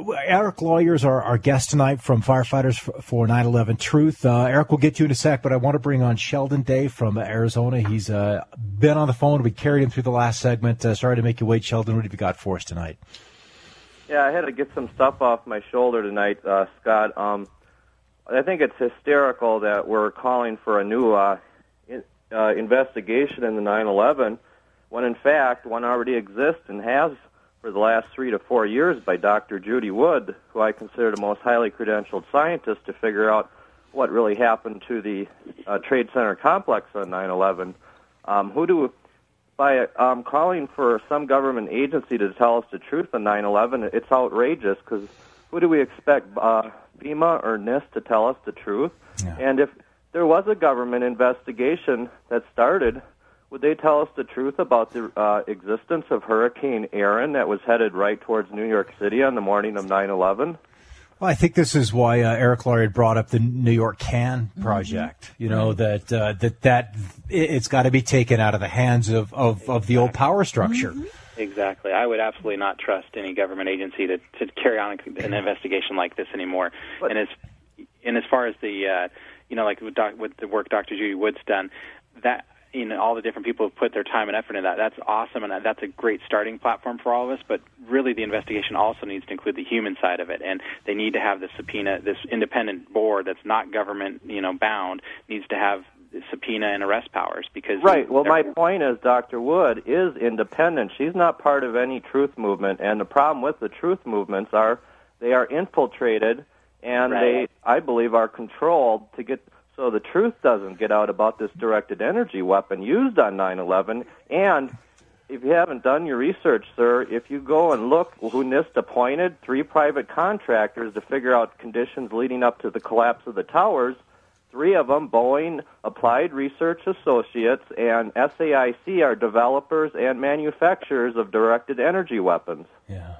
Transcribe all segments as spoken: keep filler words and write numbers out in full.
Eric Lawyers, our, our guest tonight from Firefighters for nine eleven Truth. Uh, Eric, we'll get to you in a sec, but I want to bring on Sheldon Day from Arizona. He's uh, been on the phone. We carried him through the last segment. Uh, sorry to make you wait, Sheldon. What have you got for us tonight? Yeah, I had to get some stuff off my shoulder tonight, uh, Scott. Um, I think it's hysterical that we're calling for a new uh, in, uh, investigation in the nine eleven when, in fact, one already exists and has for the last three to four years by Doctor Judy Wood, who I consider the most highly credentialed scientist to figure out what really happened to the uh, Trade Center complex on nine eleven. Um, who do, by um, calling for some government agency to tell us the truth on nine eleven, it's outrageous, because who do we expect, uh, FEMA or NIST, to tell us the truth? Yeah. And if there was a government investigation that started, would they tell us the truth about the uh, existence of Hurricane Aaron that was headed right towards New York City on the morning of nine eleven? Well, I think this is why uh, Eric Lawyer brought up the New York Can Project. Mm-hmm. You know, right. that uh, that that it's got to be taken out of the hands of, of, exactly. of the old power structure. Mm-hmm. Exactly. I would absolutely not trust any government agency to, to carry on an investigation like this anymore. But, and as and as far as the uh, you know, like with, doc, with the work Doctor Judy Wood's done, that. You know, all the different people who've put their time and effort in that. That's awesome, and that's a great starting platform for all of us. But really, the investigation also needs to include the human side of it, and they need to have the subpoena. This independent board that's not government, you know, bound needs to have subpoena and arrest powers because. Right. Well, my point is, Doctor Wood is independent. She's not part of any truth movement, and the problem with the truth movements are they are infiltrated, and right. they, I believe, are controlled to get. So the truth doesn't get out about this directed energy weapon used on nine eleven. And if you haven't done your research, sir, if you go and look who NIST appointed, three private contractors to figure out conditions leading up to the collapse of the towers, three of them, Boeing, Applied Research Associates, and S A I C, are developers and manufacturers of directed energy weapons. Yeah.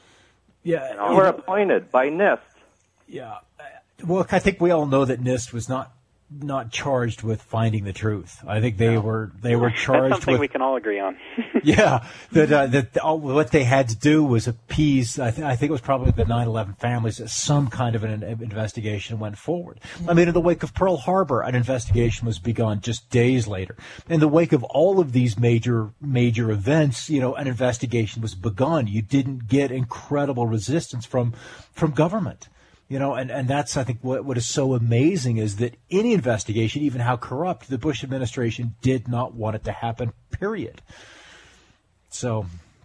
Yeah. And were appointed by NIST. Yeah. Well, I think we all know that NIST was not not charged with finding the truth. I think they no. were they were charged That's something with, we can all agree on. yeah, that uh, that all, what they had to do was appease. I, th- I think it was probably the nine eleven families. That some kind of an investigation went forward. I mean, in the wake of Pearl Harbor, an investigation was begun just days later. In the wake of all of these major major events, you know, an investigation was begun. You didn't get incredible resistance from from government. You know, and, and that's, I think, what, what is so amazing is that any investigation, even how corrupt, the Bush administration did not want it to happen, period. So,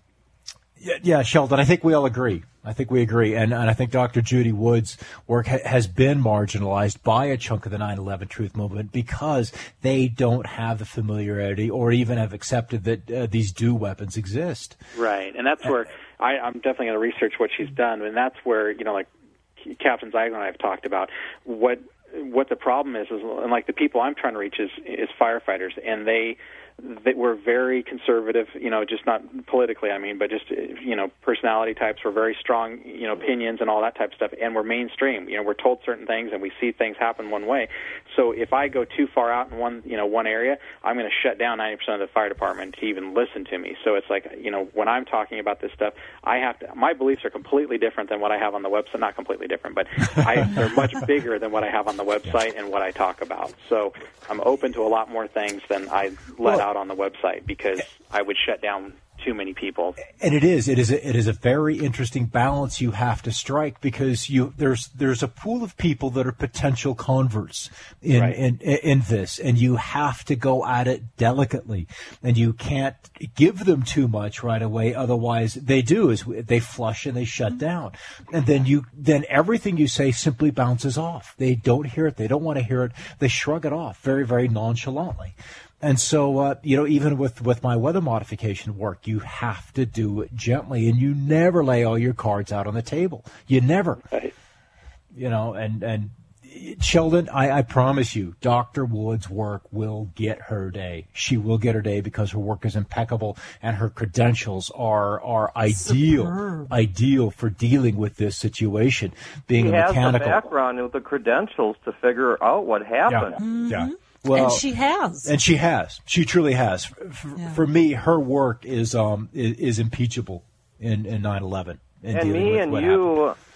yeah, yeah Sheldon, I think we all agree. I think we agree. And, and I think Doctor Judy Wood's work ha- has been marginalized by a chunk of the nine eleven truth movement because they don't have the familiarity or even have accepted that uh, these D O weapons exist. Right. And that's where I, I'm definitely going to research what she's done. And that's where, you know, like, Captain Zeigler and I have talked about what what the problem is, is and like the people I'm trying to reach is is firefighters, and they they were very conservative, you know, just not politically, I mean, but just, you know, personality types were very strong, you know, opinions and all that type of stuff, and we're mainstream. You know, we're told certain things and we see things happen one way. So if I go too far out in one, you know, one area, I'm going to shut down ninety percent of the fire department to even listen to me. So it's like, you know, when I'm talking about this stuff, I have to, my beliefs are completely different than what I have on the website. Not completely different, but I, they're much bigger than what I have on the website and what I talk about. So I'm open to a lot more things than I let well, out on the website because I would shut down too many people. And it is, it is, a, it is a very interesting balance you have to strike because you there's there's a pool of people that are potential converts in right. in, in this, and you have to go at it delicately, and you can't give them too much right away. Otherwise, they do is they flush and they shut down, and then you then everything you say simply bounces off. They don't hear it. They don't want to hear it. They shrug it off very very nonchalantly. And so, uh, you know, even with, with my weather modification work, you have to do it gently, and you never lay all your cards out on the table. You never. Right. You know, and, and Sheldon, I, I promise you, Doctor Wood's work will get her day. She will get her day because her work is impeccable, and her credentials are are ideal, Superb. ideal for dealing with this situation. Being she a mechanical. She has the background with the credentials to figure out what happened. Yeah. Mm-hmm. yeah. Well, and she has. And she has. She truly has. For, yeah. for me, her work is um is, is impeachable in, in nine eleven. And me and you,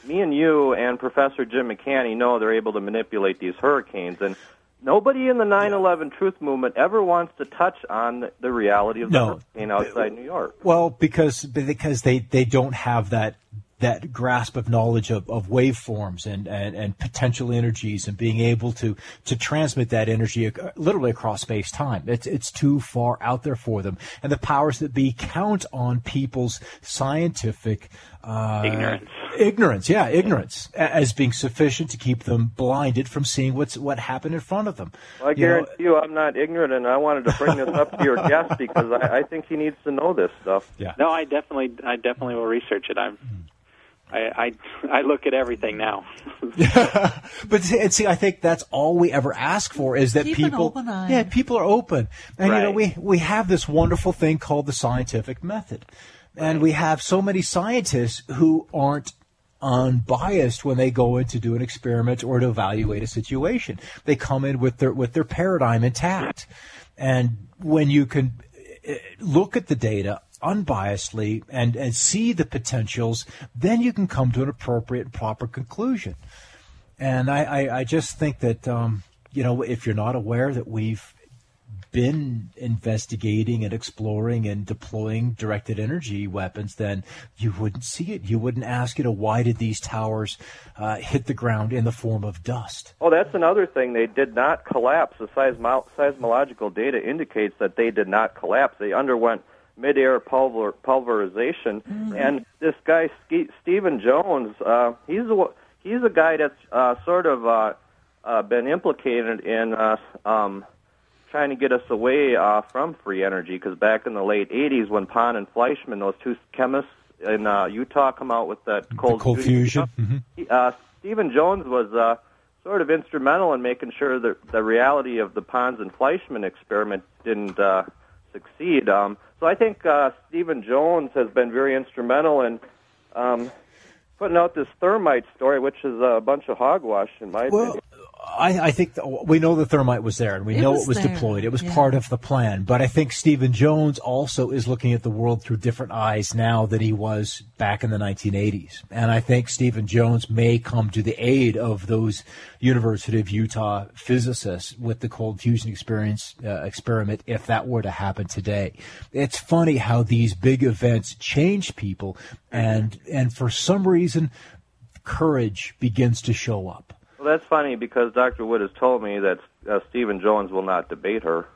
me and you and Professor Jim McCanney know they're able to manipulate these hurricanes, and nobody in the nine eleven Truth Movement ever wants to touch on the reality of the No. hurricane outside New York. Well, because because they, they don't have that that grasp of knowledge of, of waveforms and, and, and potential energies and being able to, to transmit that energy ac- literally across space-time. It's, it's too far out there for them. And the powers that be count on people's scientific uh, Ignorance. Ignorance, yeah, ignorance, a- as being sufficient to keep them blinded from seeing what's what happened in front of them. Well, I You know, guarantee you I'm not ignorant, and I wanted to bring this up to your guest because I, I think he needs to know this stuff. yeah. No, I definitely, I definitely will research it. I'm, I, I, I look at everything now. But see, and see, I think that's all we ever ask for is that Keep an people, open eye. yeah, people are open, and you know, Right. we we have this wonderful thing called the scientific method, and we have so many scientists who aren't unbiased when they go in to do an experiment or to evaluate a situation. They come in with their with their paradigm intact, and when you can uh, look at the data unbiasedly and, and see the potentials, then you can come to an appropriate and proper conclusion. And I, I, I just think that, um, you know, if you're not aware that we've been investigating and exploring and deploying directed energy weapons, then you wouldn't see it. You wouldn't ask, you know, why did these towers uh, hit the ground in the form of dust? Oh, that's another thing. They did not collapse. The seismo- seismological data indicates that they did not collapse. They underwent mid-air pulver- pulverization. Mm-hmm. And this guy, Ske- Stephen Jones, uh, he's a, he's a guy that's uh, sort of uh, uh, been implicated in uh, um, trying to get us away uh, from free energy, because back in the late eighties when Pon and Fleischmann, those two chemists in uh, Utah, come out with that cold, the cold fusion. Mm-hmm. He, uh, Stephen Jones was uh, sort of instrumental in making sure that the reality of the Pons and Fleischmann experiment didn't uh, succeed. Um, so I think uh, Stephen Jones has been very instrumental in um, putting out this thermite story, which is a bunch of hogwash, in my Well, opinion. I, I think th- we know the thermite was there, and we It know was it was there, deployed. It was yeah. part of the plan. But I think Stephen Jones also is looking at the world through different eyes now than he was back in the nineteen eighties. And I think Stephen Jones may come to the aid of those University of Utah physicists with the cold fusion experience uh, experiment if that were to happen today. It's funny how these big events change people, and and for some reason, courage begins to show up. Well, that's funny because Doctor Wood has told me that uh, Stephen Jones will not debate her.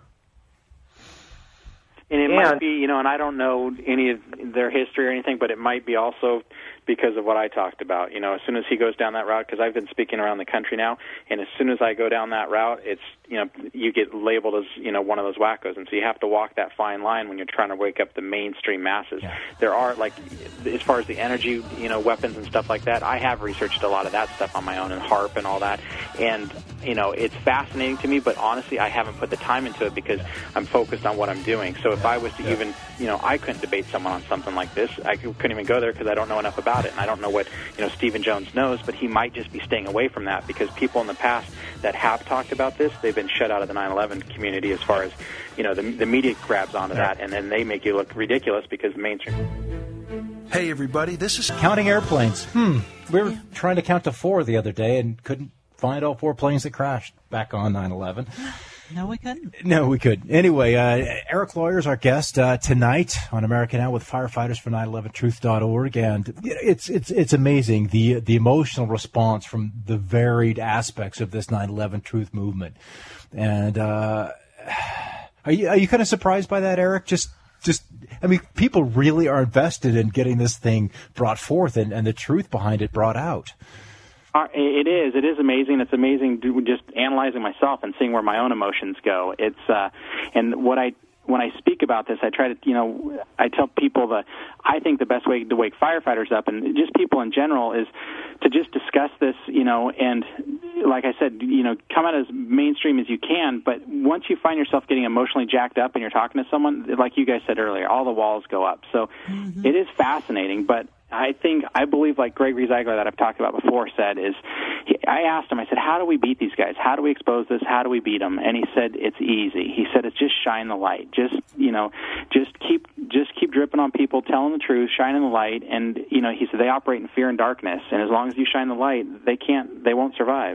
And it And- might be, you know, and I don't know any of their history or anything, but it might be also because of what I talked about. You know, as soon as he goes down that route, because I've been speaking around the country now, and as soon as I go down that route, it's, you know, you get labeled as, you know, one of those wackos. And so you have to walk that fine line when you're trying to wake up the mainstream masses. Yeah. There are, like, as far as the energy, you know, weapons and stuff like that, I have researched a lot of that stuff on my own, and HARP and all that. And, you know, it's fascinating to me, but honestly, I haven't put the time into it because I'm focused on what I'm doing. So if I was to even, you know, I couldn't debate someone on something like this. I couldn't even go there because I don't know enough about it, and I don't know what, you know, Stephen Jones knows, but he might just be staying away from that because people in the past that have talked about this, they've been shut out of the nine eleven community as far as, you know, the, the media grabs onto that, and then they make you look ridiculous because the mainstream. Hey, everybody, this is... Counting airplanes. Hmm. We were trying to count to four the other day and couldn't find all four planes that crashed back on nine eleven. No, we couldn't. No, we couldn't. Anyway, uh, Eric Lawyer is our guest uh, tonight on America Now with Firefighters for nine eleven truth dot org, and it's it's it's amazing the the emotional response from the varied aspects of this nine eleven truth movement. And uh, are you are you kind of surprised by that, Eric? Just just I mean, people really are invested in getting this thing brought forth and, and the truth behind it brought out. Uh, it is. It is amazing. It's amazing do, just analyzing myself and seeing where my own emotions go. It's uh, and what I when I speak about this, I try to, you know, I tell people that I think the best way to wake firefighters up and just people in general is to just discuss this, you know, and like I said, you know, come out as mainstream as you can. But once you find yourself getting emotionally jacked up and you're talking to someone, like you guys said earlier, all the walls go up. So mm-hmm. It is fascinating, but I think, I believe, like Gregory Ziegler that I've talked about before said, is he, I asked him, I said, how do we beat these guys? How do we expose this? How do we beat them? And he said, it's easy. He said, it's just shine the light. Just, you know, just keep just keep dripping on people, telling the truth, shining the light. And, you know, he said, they operate in fear and darkness. And as long as you shine the light, they can't, they won't survive.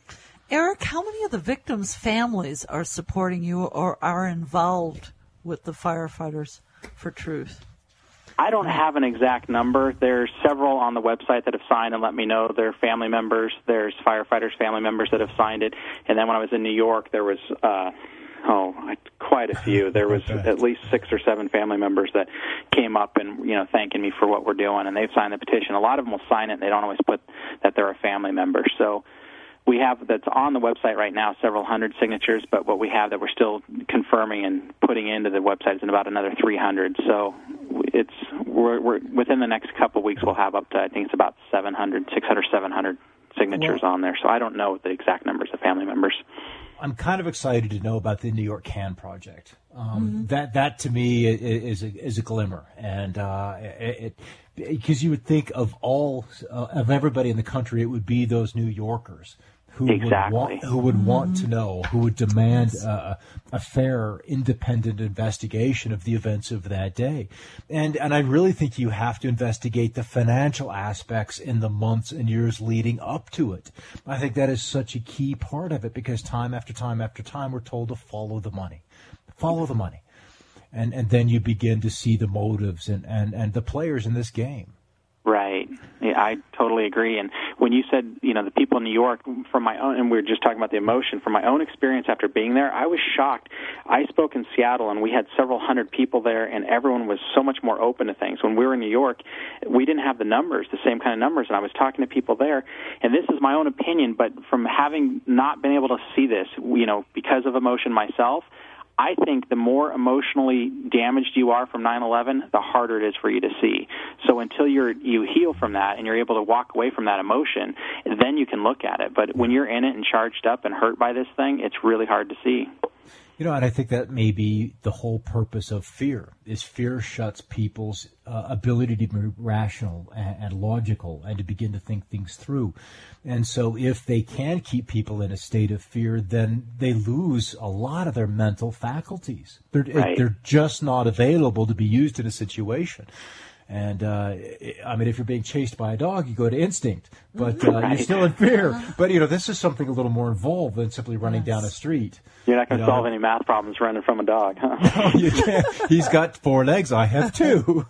Eric, how many of the victims' families are supporting you or are involved with the Firefighters for Truth? I don't have an exact number. There's several on the website that have signed and let me know they're family members. There's firefighters' family members that have signed it. And then when I was in New York, there was, uh, oh, quite a few. There was at least six or seven family members that came up and, you know, thanking me for what we're doing. And they've signed the petition. A lot of them will sign it, and they don't always put that they're a family member. So we have, that's on the website right now, several hundred signatures, but what we have that we're still confirming and putting into the website is in about another three hundred. So it's we're, we're within the next couple of weeks we'll have up to, I think it's about seven hundred, six hundred, seven hundred signatures well, on there. So I don't know the exact numbers of family members. I'm kind of excited to know about the New York Can Project. Um, mm-hmm. That that to me is a, is a glimmer, and uh, it, because you would think of all uh, of everybody in the country, it would be those New Yorkers who exactly. would want, who would mm-hmm. want to know, who would demand yes. uh, a fair, independent investigation of the events of that day. And and I really think you have to investigate the financial aspects in the months and years leading up to it. I think that is such a key part of it, because time after time after time we're told to follow the money. Follow the money. And and then you begin to see the motives and, and, and the players in this game. Right. Yeah, I totally agree. And when you said, you know, the people in New York, from my own, and we were just talking about the emotion, from my own experience after being there, I was shocked. I spoke in Seattle, and we had several hundred people there, and everyone was so much more open to things. When we were in New York, we didn't have the numbers, the same kind of numbers, and I was talking to people there, and this is my own opinion, but from having not been able to see this, you know, because of emotion myself, I think the more emotionally damaged you are from nine eleven, the harder it is for you to see. So until you're you heal from that and you're able to walk away from that emotion, then you can look at it. But when you're in it and charged up and hurt by this thing, it's really hard to see. You know, and I think that may be the whole purpose of fear, is fear shuts people's uh, ability to be rational and, and logical and to begin to think things through. And so if they can keep people in a state of fear, then they lose a lot of their mental faculties. They're, right. they're just not available to be used in a situation. And, uh, I mean, if you're being chased by a dog, you go to instinct, but uh, right. you're still in fear. But, you know, this is something a little more involved than simply running yes. down a street. You're not going to you know? solve any math problems running from a dog, huh? No, you can't. He's got four legs. I have two.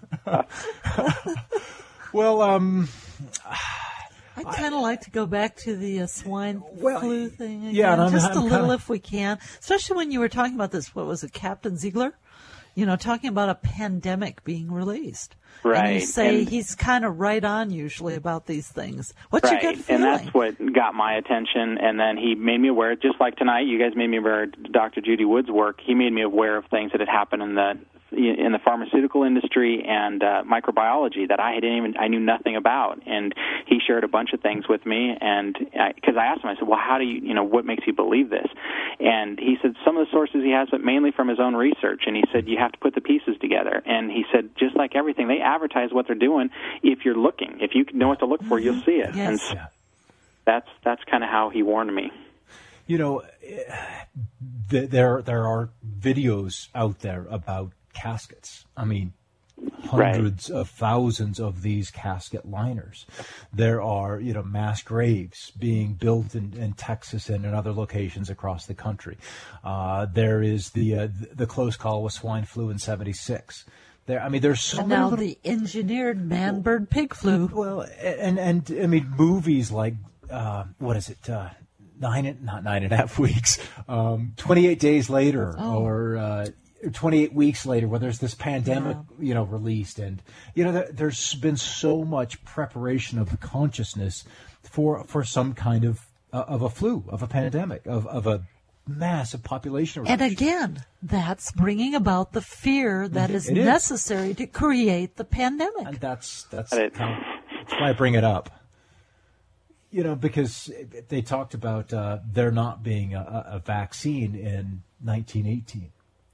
Well, um... I'd kind of like to go back to the uh, swine well, flu thing again, yeah, and I'm, just I'm a little kinda... if we can, especially when you were talking about this, what was it, Captain Ziegler? You know, talking about a pandemic being released. Right. And you say and, he's kind of right on usually about these things. What's right. your gut feeling? And that's what got my attention. And then he made me aware, just like tonight, you guys made me aware of Doctor Judy Wood's work. He made me aware of things that had happened in the in the pharmaceutical industry and uh, microbiology that I had even I knew nothing about. And he shared a bunch of things with me. And because I, I asked him, I said, well, how do you, you know, what makes you believe this? And he said some of the sources he has, but mainly from his own research. And he said, you have to put the pieces together. And he said, just like everything, they advertise what they're doing. If you're looking, if you know what to look for, mm-hmm. you'll see it. Yes. And so that's that's kind of how he warned me. You know, there there are videos out there about caskets. I mean, hundreds right. of thousands of these casket liners. There are, you know, mass graves being built in, in Texas and in other locations across the country. Uh, there is the uh, the close call with swine flu in seventy-six. There, I mean, there's so and many now little... the engineered man-bird pig flu. Well, and and I mean, movies like uh, what is it? Uh, nine, not nine and a half weeks. Um, Twenty-eight days later, oh. or. Uh, twenty-eight weeks later, where there's this pandemic, yeah. you know, released, and you know, there, there's been so much preparation of the consciousness for for some kind of uh, of a flu, of a pandemic, of of a massive population reduction. And again, that's bringing about the fear that is it necessary is. to create the pandemic. And that's that's kind of, that's why I bring it up. You know, because they talked about uh, there not being a, a vaccine in nineteen eighteen.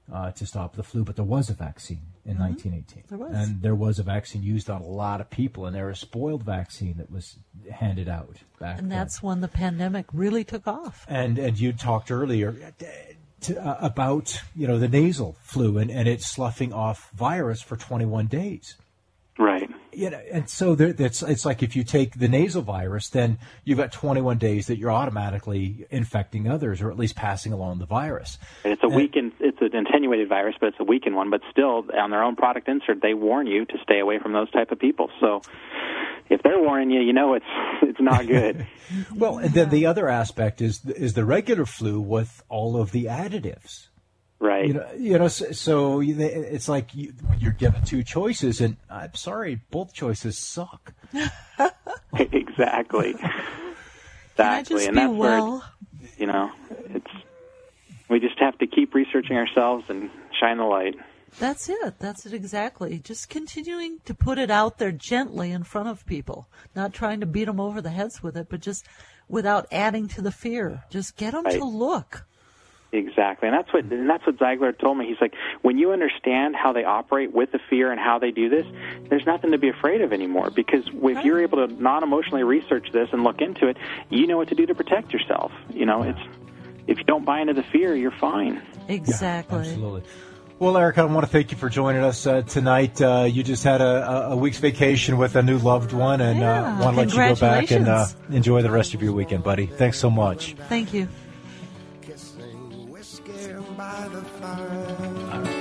uh, to stop the flu, but there was a vaccine in Mm-hmm. nineteen eighteen. There was. And there was a vaccine used on a lot of people, and there was a spoiled vaccine that was handed out back And then. that's when the pandemic really took off. And and you talked earlier to, uh, about, you know, the nasal flu and, and it sloughing off virus for twenty-one days. Right. You know, and so there, that's it's like if you take the nasal virus, then you've got twenty-one days that you're automatically infecting others, or at least passing along the virus. And it's a And- weakened, it's an attenuated virus, but it's a weakened one. But still, on their own product insert, they warn you to stay away from those type of people. So if they're warning you, you know it's it's not good. Well, and then the other aspect is is the regular flu with all of the additives. Right. You know, you know, so, so you- it's like you, you're given two choices, and I'm sorry, both choices suck. Exactly. Can I Exactly. just And be that's well? where, it's, you know, it's, we just have to keep researching ourselves and shine the light. That's it. That's it exactly. Just continuing to put it out there gently in front of people, not trying to beat them over the heads with it, but just without adding to the fear. Just get them Right. to look. Exactly, and that's what and that's what Ziegler told me. He's like, when you understand how they operate with the fear and how they do this, there's nothing to be afraid of anymore. Because if you're able to non-emotionally research this and look into it, you know what to do to protect yourself. You know, it's if you don't buy into the fear, you're fine. Exactly. Yeah, absolutely. Well, Eric, I want to thank you for joining us uh, tonight. Uh, you just had a, a week's vacation with a new loved one, and Yeah, uh, want to let you go back and uh, congratulations. enjoy the rest of your weekend, buddy. Thanks so much. Thank you. Kissing whiskey by the fire.